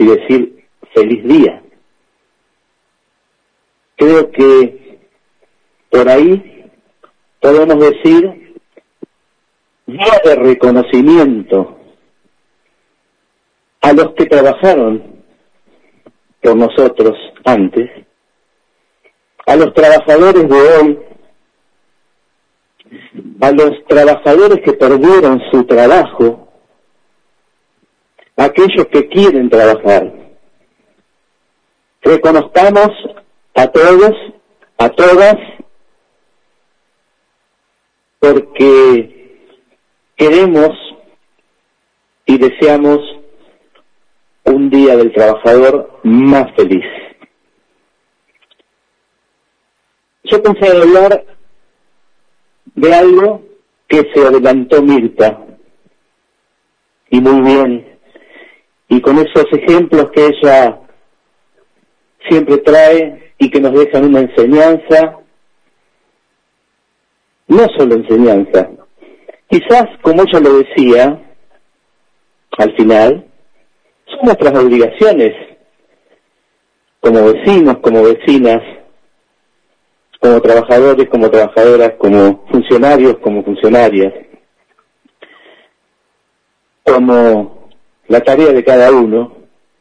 y decir feliz día. Creo que por ahí podemos decir día de reconocimiento a los que trabajaron por nosotros antes, a los trabajadores de hoy, a los trabajadores que perdieron su trabajo, a aquellos que quieren trabajar. Reconozcamos a todos, a todas, porque queremos y deseamos un día del trabajador más feliz. Yo pensé hablar de algo que se adelantó Mirta, y muy bien, y con esos ejemplos que ella siempre trae y que nos dejan una enseñanza, no solo enseñanza, quizás, como ella lo decía, al final, son nuestras obligaciones como vecinos, como vecinas, como trabajadores, como trabajadoras, como funcionarios, como funcionarias, como la tarea de cada uno.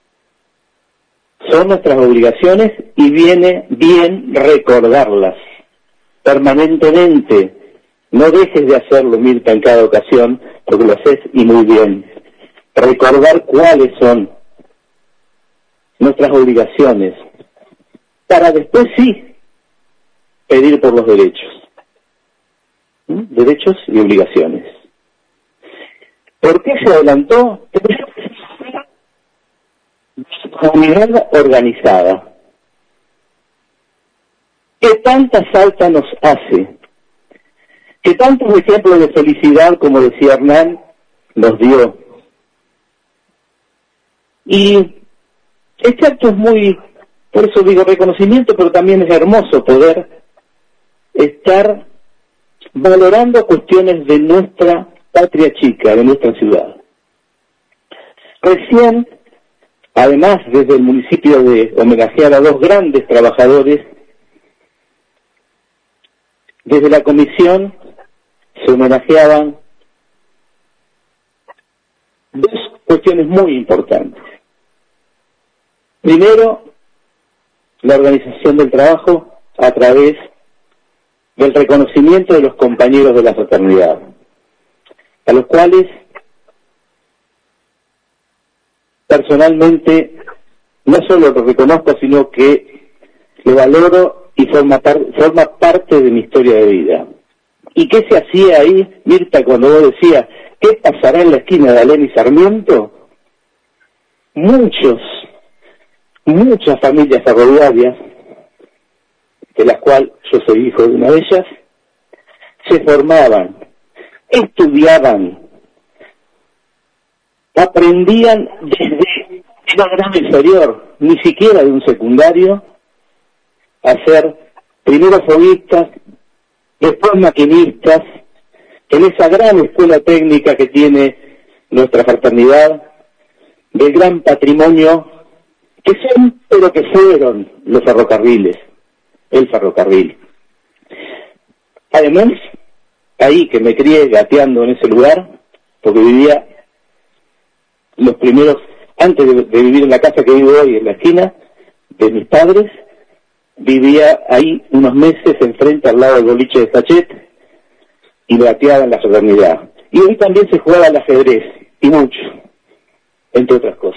Son nuestras obligaciones y viene bien recordarlas permanentemente. No dejes de hacerlo, Mirta, en cada ocasión, porque lo haces y muy bien. Recordar cuáles son nuestras obligaciones, para después sí pedir por los derechos. Derechos y obligaciones. ¿Por qué se adelantó? Comunidad organizada. ¿Qué tanta falta nos hace? ¿Qué tantos ejemplos de felicidad, como decía Hernán, nos dio? Y este acto es muy, por eso digo reconocimiento, pero también es hermoso poder estar valorando cuestiones de nuestra patria chica, de nuestra ciudad. Recién, además, desde el municipio de homenajear a dos grandes trabajadores, desde la comisión se homenajeaban dos cuestiones muy importantes. Primero, la organización del trabajo a través del reconocimiento de los compañeros de la fraternidad, a los cuales personalmente no solo lo reconozco, sino que lo valoro y forma parte de mi historia de vida. ¿Y qué se hacía ahí, Mirta, cuando vos decías, qué pasará en la esquina de Alem y Sarmiento? Muchas familias ferroviarias, de las cuales yo soy hijo de una de ellas, se formaban, estudiaban, aprendían desde la grado inferior, ni siquiera de un secundario, a ser primero foguistas, después maquinistas, en esa gran escuela técnica que tiene nuestra fraternidad, del gran patrimonio que son, pero que fueron los ferrocarriles, el ferrocarril. Además, ahí que me crié gateando en ese lugar, porque vivía los primeros, antes de vivir en la casa que vivo hoy, en la esquina de mis padres, vivía ahí unos meses enfrente al lado del boliche de Sachet y gateaba en la fraternidad. Y hoy también se jugaba al ajedrez, y mucho, entre otras cosas.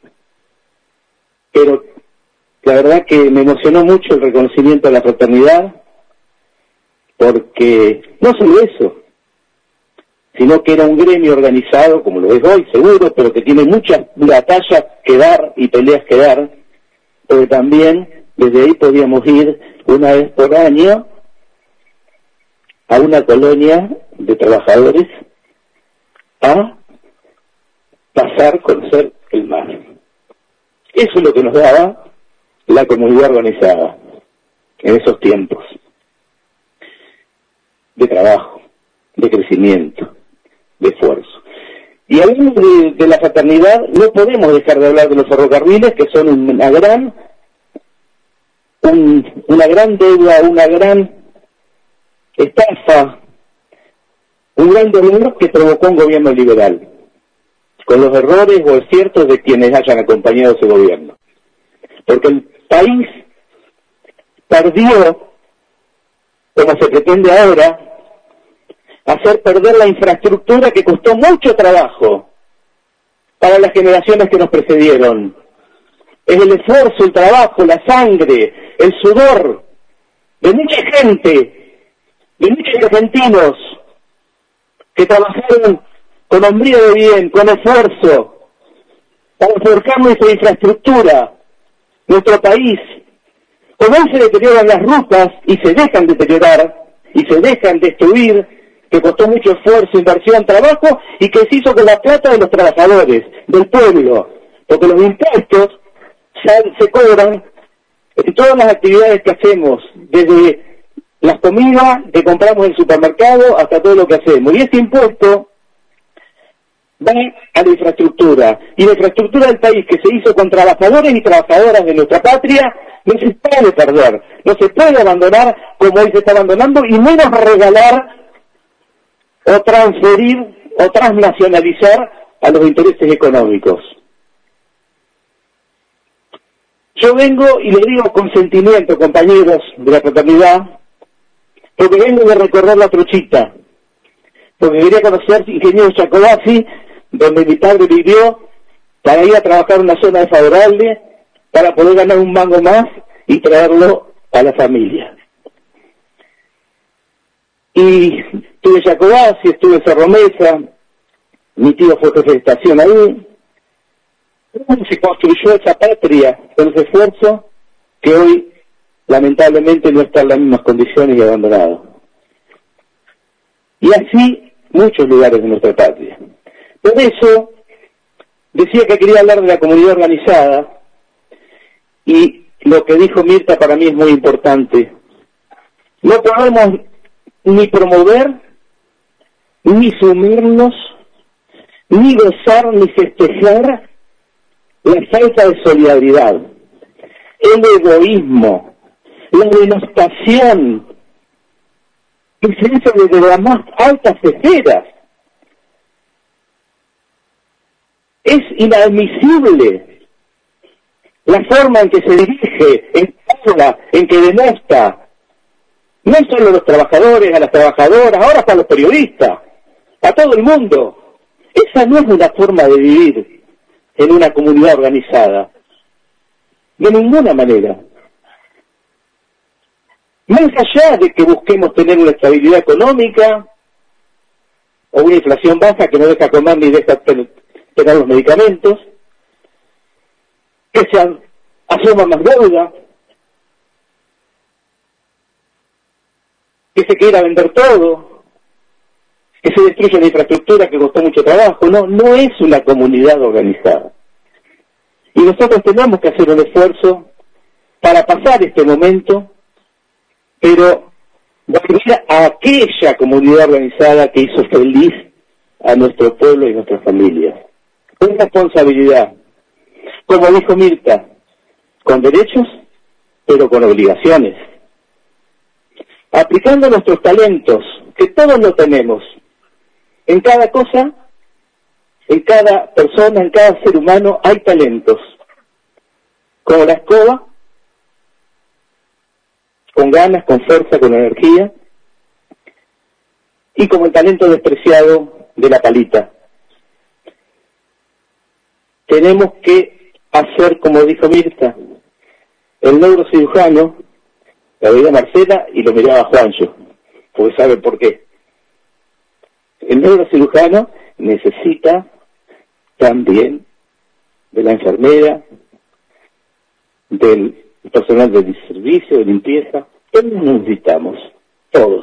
Pero la verdad que me emocionó mucho el reconocimiento a la fraternidad, porque no solo eso, sino que era un gremio organizado, como lo es hoy, seguro, pero que tiene muchas batallas que dar y peleas que dar, porque también desde ahí podíamos ir una vez por año a una colonia de trabajadores a pasar, conocer el mar. Eso es lo que nos daba la comunidad organizada en esos tiempos de trabajo, de crecimiento, de esfuerzo. Y hablando de la fraternidad, no podemos dejar de hablar de los ferrocarriles, que son una gran deuda, una gran estafa, un gran dolor que provocó un gobierno liberal, con los errores o aciertos de quienes hayan acompañado ese gobierno. Porque el país perdió, como se pretende ahora, hacer perder la infraestructura que costó mucho trabajo para las generaciones que nos precedieron. Es el esfuerzo, el trabajo, la sangre, el sudor de mucha gente, de muchos argentinos que trabajaron con hombría de bien, con esfuerzo, para forjar nuestra infraestructura, nuestro país. Como hoy se deterioran las rutas y se dejan deteriorar y se dejan destruir, que costó mucho esfuerzo, inversión, trabajo, y que se hizo con la plata de los trabajadores, del pueblo, porque los impuestos se cobran en todas las actividades que hacemos, desde las comidas que compramos en el supermercado hasta todo lo que hacemos. Y este impuesto va a la infraestructura, y la infraestructura del país que se hizo con trabajadores y trabajadoras de nuestra patria no se puede perder, no se puede abandonar como hoy se está abandonando, y menos regalar o transferir o transnacionalizar a los intereses económicos. Yo vengo y les digo con sentimiento, compañeros de la fraternidad, porque vengo de recorrer la Trochita, porque quería conocer Ingeniero Jacobacci, donde mi padre vivió, para ir a trabajar en una zona desfavorable, para poder ganar un mango más y traerlo a la familia. Y estuve en Jacobacci, estuve en Cerro Mesa, mi tío fue jefe de estación ahí. Se construyó esa patria con ese esfuerzo que hoy lamentablemente no está en las mismas condiciones y abandonado. Y así muchos lugares de nuestra patria. Por eso decía que quería hablar de la comunidad organizada, y lo que dijo Mirta para mí es muy importante. No podemos ni promover, ni sumirnos, ni gozar, ni festejar la falta de solidaridad, el egoísmo, la denostación que se hizo desde las más altas esferas. Es inadmisible la forma en que se dirige, en que habla, en que denosta, no solo a los trabajadores, a las trabajadoras, ahora hasta a los periodistas, a todo el mundo. Esa no es una forma de vivir en una comunidad organizada, de ninguna manera. Más allá de que busquemos tener una estabilidad económica o una inflación baja que no deja comer ni deja tener los medicamentos, que se asuma más deuda, que se quiera vender todo, que se destruya la infraestructura que costó mucho trabajo. No es una comunidad organizada. Y nosotros tenemos que hacer un esfuerzo para pasar este momento, pero volver a aquella comunidad organizada que hizo feliz a nuestro pueblo y nuestras familias. Con responsabilidad, como dijo Mirta, con derechos, pero con obligaciones. Aplicando nuestros talentos, que todos lo tenemos, en cada cosa, en cada persona, en cada ser humano hay talentos. Como la escoba, con ganas, con fuerza, con energía, y como el talento despreciado de la palita. Tenemos que hacer, como dijo Mirta, el neurocirujano, la veía Marcela y lo miraba a Juancho, porque sabe por qué. El neurocirujano necesita también de la enfermera, del personal de servicio, de limpieza. Todos necesitamos, todos.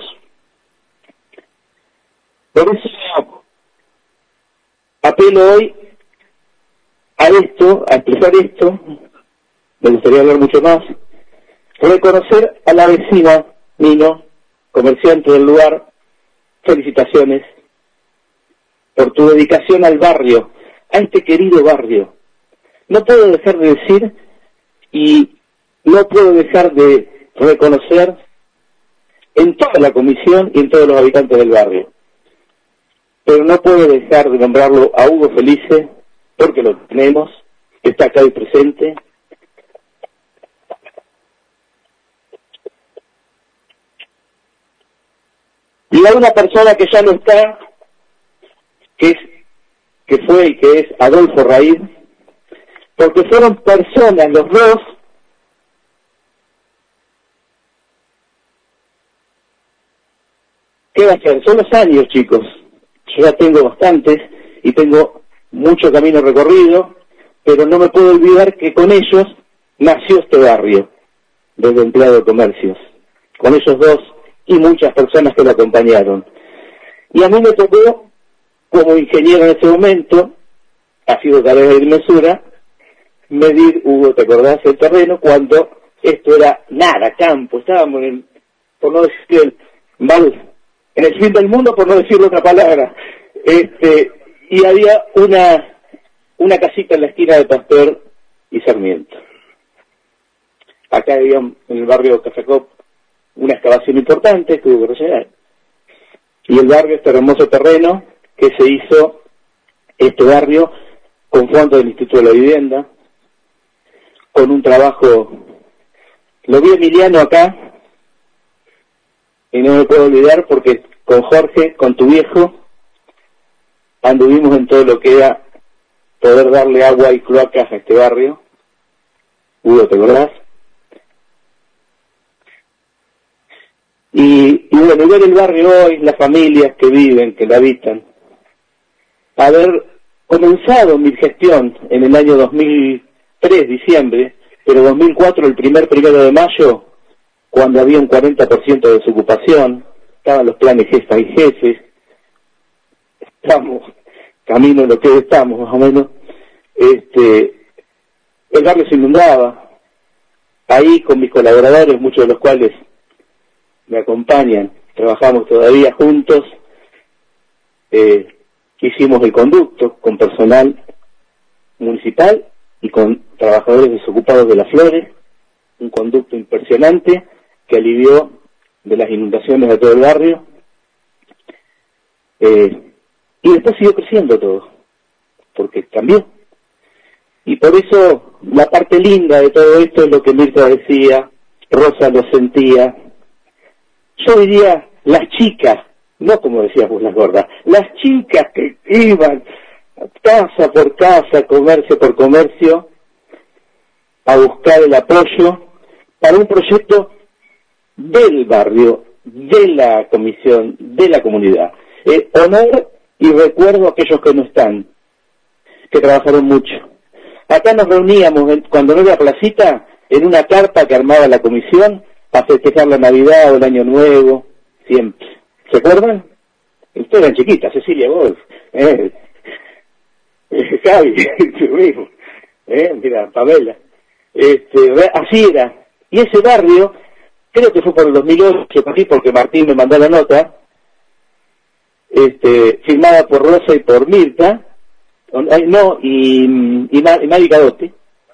Por eso apelo hoy a esto, a expresar esto. Me gustaría hablar mucho más. Reconocer a la vecina Nino, comerciante del lugar, felicitaciones. por tu dedicación al barrio, a este querido barrio. No puedo dejar de decir y no puedo dejar de reconocer en toda la comisión y en todos los habitantes del barrio. Pero no puedo dejar de nombrarlo a Hugo Felice, porque lo tenemos, que está acá y presente. Y a una persona que ya no está, que fue y que es Adolfo Raíz, porque fueron personas, los dos, ¿qué va a ser? Son los años, chicos. Yo ya tengo bastantes y tengo mucho camino recorrido, pero no me puedo olvidar que con ellos nació este barrio, desde empleado de comercios, con ellos dos y muchas personas que lo acompañaron. Y a mí me tocó, como ingeniero en ese momento, ha sido tarea de mesura, medir, Hugo, ¿te acordás el terreno? Cuando esto era nada, campo, estábamos por no decir en el fin del mundo, por no decir otra palabra, y había una casita en la esquina de Pasteur y Sarmiento. Acá había en el barrio Cafecop una excavación importante que hubo que rellenar. Y el barrio, este hermoso terreno que se hizo, este barrio, con fondos del Instituto de la Vivienda, con un trabajo, lo vi Emiliano acá, y no me puedo olvidar porque con Jorge, con tu viejo, anduvimos en todo lo que era poder darle agua y cloacas a este barrio. Hugo, ¿te acordás? Y bueno, ver el barrio hoy, las familias que viven, que lo habitan, haber comenzado mi gestión en el año 2003, diciembre, pero 2004, el 1 de mayo, cuando había un 40% de desocupación, estaban los planes jefas y jefes, estamos camino de lo que estamos más o menos, el barrio se inundaba, ahí con mis colaboradores, muchos de los cuales me acompañan, trabajamos todavía juntos, hicimos el conducto con personal municipal y con trabajadores desocupados de las Flores, un conducto impresionante que alivió de las inundaciones de todo el barrio, y después siguió creciendo todo, porque cambió. Y por eso la parte linda de todo esto es lo que Mirta decía, Rosa lo sentía. Yo diría las chicas, no como decías vos las gordas, las chicas que iban casa por casa, comercio por comercio, a buscar el apoyo para un proyecto del barrio, de la comisión, de la comunidad. Honor y recuerdo a aquellos que no están, que trabajaron mucho. Acá nos reuníamos, cuando no había placita, en una carpa que armaba la comisión, para festejar la Navidad o el Año Nuevo, siempre. ¿Se acuerdan? Ustedes eran chiquitas, Cecilia, vos, Javi, tu hijo, mira, Pamela. Así era. Y ese barrio, creo que fue por el 2008, porque Martín me mandó la nota, firmada por Rosa y por Mirta, y Mari Cadotti,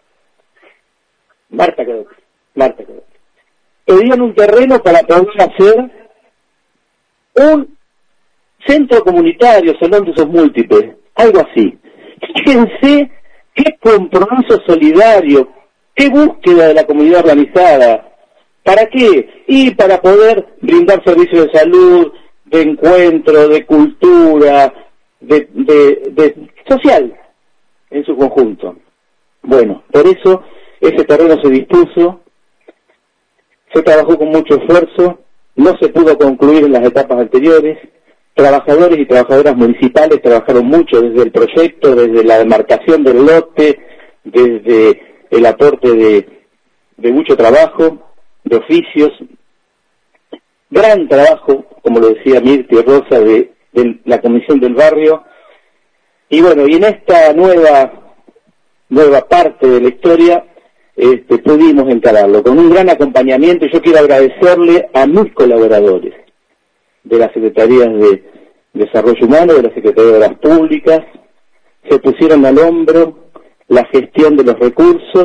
Marta Cadotti. Pedían un terreno para poder hacer un centro comunitario, salón de usos múltiples, algo así. Fíjense qué compromiso solidario, qué búsqueda de la comunidad organizada. ¿Para qué? Y para poder brindar servicios de salud, de encuentro, de cultura, de social en su conjunto. Bueno, por eso ese terreno se dispuso, se trabajó con mucho esfuerzo, no se pudo concluir en las etapas anteriores. Trabajadores y trabajadoras municipales trabajaron mucho desde el proyecto, desde la demarcación del lote, desde el aporte de mucho trabajo, de oficios, gran trabajo, como lo decía Mirta y Rosa, de la comisión del barrio. Y bueno, y en esta nueva parte de la historia, pudimos encararlo con un gran acompañamiento. Y yo quiero agradecerle a mis colaboradores de las secretarías Desarrollo Humano, de la Secretaría de Obras Públicas, se pusieron al hombro la gestión de los recursos,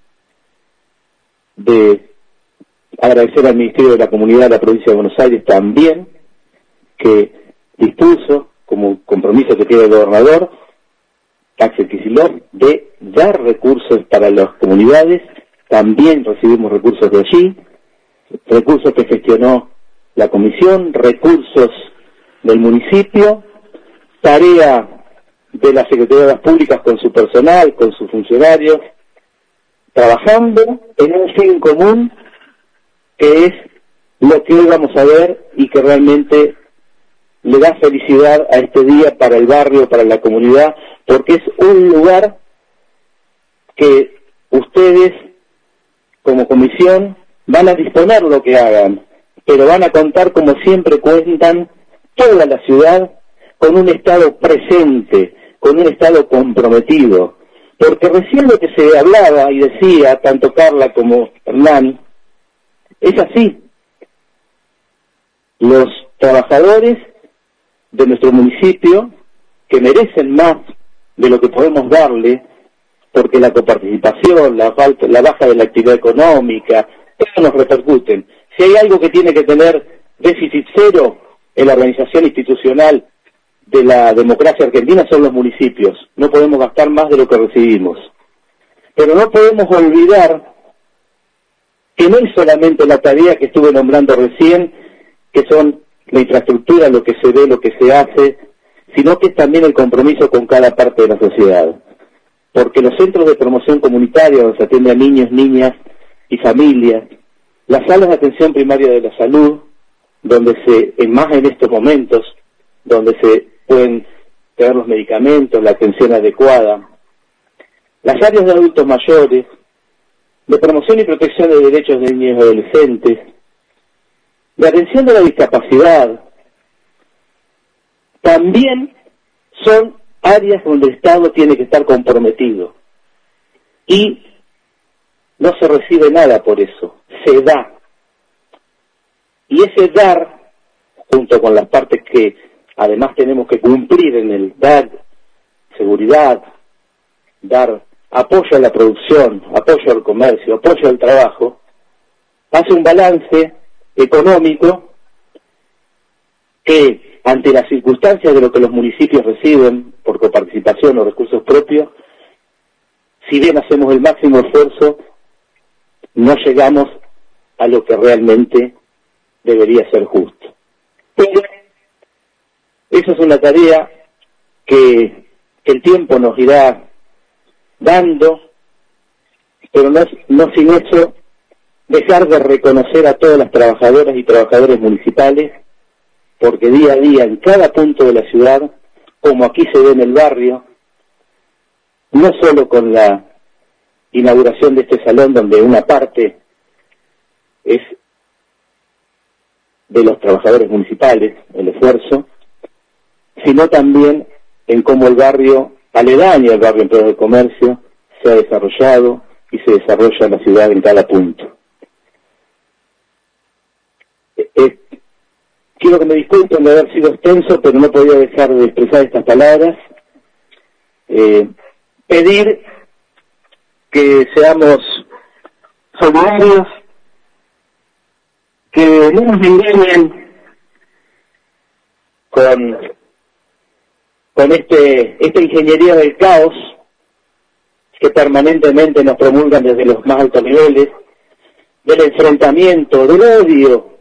de agradecer al Ministerio de la Comunidad de la Provincia de Buenos Aires también, que dispuso, como compromiso que tiene el gobernador, Axel Kicillof, de dar recursos para las comunidades. También recibimos recursos de allí, recursos que gestionó la comisión, recursos del municipio, tarea de la Secretaría de Obras Públicas con su personal, con sus funcionarios, trabajando en un fin común, que es lo que hoy vamos a ver y que realmente le da felicidad a este día para el barrio, para la comunidad, porque es un lugar que ustedes, como comisión, van a disponer lo que hagan, pero van a contar, como siempre cuentan, toda la ciudad con un Estado presente, con un Estado comprometido, porque recién lo que se hablaba y decía, tanto Carla como Hernán, es así. Los trabajadores de nuestro municipio, que merecen más de lo que podemos darle, porque la coparticipación, la baja de la actividad económica, eso nos repercuten. Si hay algo que tiene que tener déficit cero en la organización institucional de la democracia argentina son los municipios. No podemos gastar más de lo que recibimos. Pero no podemos olvidar que no es solamente la tarea que estuve nombrando recién, que son la infraestructura, lo que se ve, lo que se hace, sino que es también el compromiso con cada parte de la sociedad. Porque los centros de promoción comunitaria, donde se atiende a niños, niñas y familias, las salas de atención primaria de la salud, donde más en estos momentos, donde se pueden tener los medicamentos, la atención adecuada, las áreas de adultos mayores, de promoción y protección de derechos de niños y adolescentes, de atención de la discapacidad, también son áreas donde el Estado tiene que estar comprometido. Y no se recibe nada por eso, se da. Y ese dar, junto con las partes que además tenemos que cumplir en el dar seguridad, dar apoyo a la producción, apoyo al comercio, apoyo al trabajo, hace un balance económico que, ante las circunstancias de lo que los municipios reciben por coparticipación o recursos propios, si bien hacemos el máximo esfuerzo, no llegamos a lo que realmente debería ser justo. Pero esa es una tarea que el tiempo nos irá dando, pero no sin eso dejar de reconocer a todas las trabajadoras y trabajadores municipales, porque día a día en cada punto de la ciudad, como aquí se ve en el barrio, no solo con la inauguración de este salón, donde una parte es de los trabajadores municipales, el esfuerzo, sino también en cómo el barrio aledaño al barrio Empleados del Comercio se ha desarrollado y se desarrolla en la ciudad en cada punto. Quiero que me disculpen de haber sido extenso, pero no podía dejar de expresar estas palabras. Pedir que seamos solidarios, que no nos engañen con esta ingeniería del caos que permanentemente nos promulgan desde los más altos niveles, del enfrentamiento, del odio.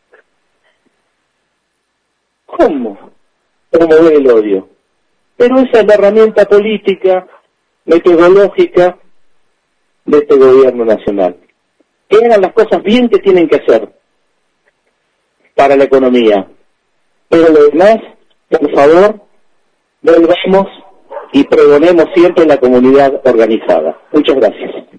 ¿Cómo promover el odio? Pero esa es la herramienta política, metodológica de este gobierno nacional. Que hagan las cosas bien que tienen que hacer para la economía. Pero lo demás, por favor, volvamos y pregonemos siempre la comunidad organizada. Muchas gracias.